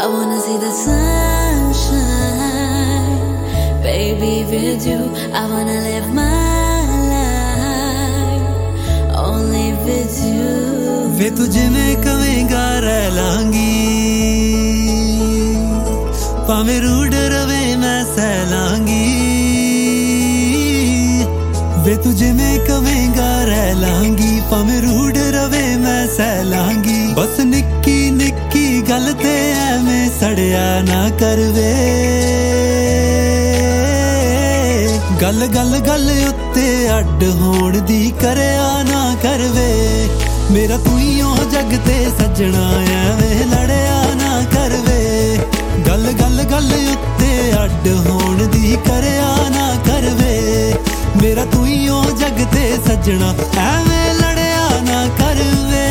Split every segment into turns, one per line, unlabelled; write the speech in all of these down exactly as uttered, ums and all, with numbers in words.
wanna see the sunshine, baby, with you. I wanna live my life only with you.
वे तुझे मैं कवेंगा रह लांगी, भावें rude रवे मैं सह लांगी। वे तुझे मैं कवेंगा रह लांगी, भावें रूड रवे मैं सह लांगी। बस निक्की निक्की गल ते ऐवें सड़िया ना करवे, गल गल गल उत्ते अड्ड होण दी करया ना करवे। मेरा तू ही हो जग ते सजना ऐवें लड़िया ना करवे, गल गल गल उत्ते अड्ड होण दी करया ना करवे। मेरा तू ही हो जग ते सजना ऐवें लड़िया ना करवे।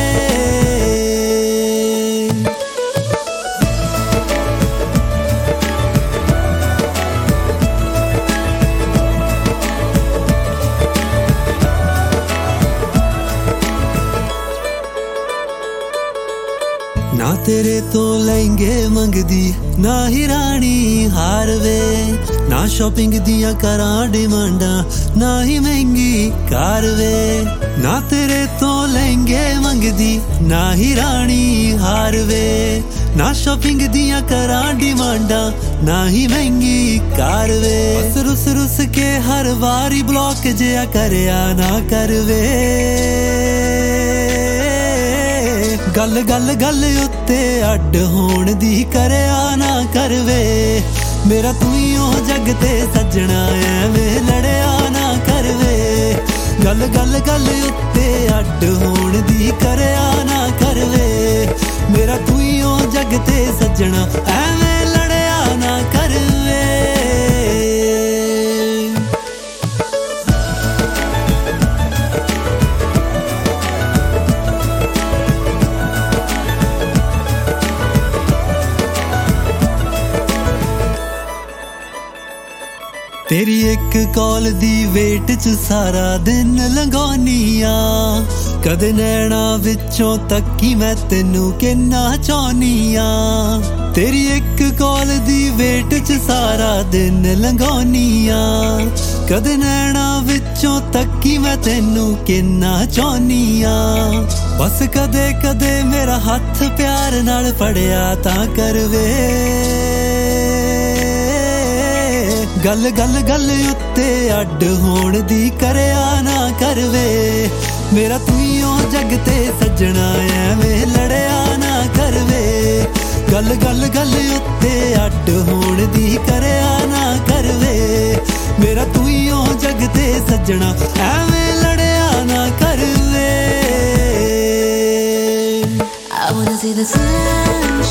ना तेरे तो लहंगे मंगदी ना ही रानी हार वे, ना शॉपिंग दिया करा डिमांडा ना ही महंगी कार वे। ना तेरे तो लहंगे मंगदी ना ही रानी हार वे, ना शॉपिंग दिया करा डिमांडा ना ही महंगी कार वे। बस रुस रुस के हर वारी ब्लॉक जिया करया ना करवे, गल गल गल उत्ते अड्ड होण दी करया ना करवे। मेरा तू ही हो जग ते सजना ऐवें लड़िया ना करवे, गल गल गल उत्ते अड्ड होण दी करया ना करवे। मेरा तू ही हो जग ते सजना ऐवें लड़िया ना करवे। तेरी एक कॉल दी वेट च सारा दिन लंघानिया, कदे नैना विचों तक्की मैं तेनू किन्ना चाहनिया। तेरी एक कॉल दी वेट च सारा दिन लंघानिया, कदे नैना विचों तक्की मैं तेनू किन्ना चाहनिया। बस कदे कदे मेरा हथ प्यार नाल फड़िया तां करवे, गल गल गल उत्ते अड्ड होण दी करया ना करवे। मेरा तू ही हो जग ते सजना ऐवें लड़िया ना करवे, गल गल गल उत्ते अड्ड होण दी करया ना करवे। मेरा तू ही हो जग ते सजना ऐवें लड़िया ना करवे।
I wanna see the sunshine,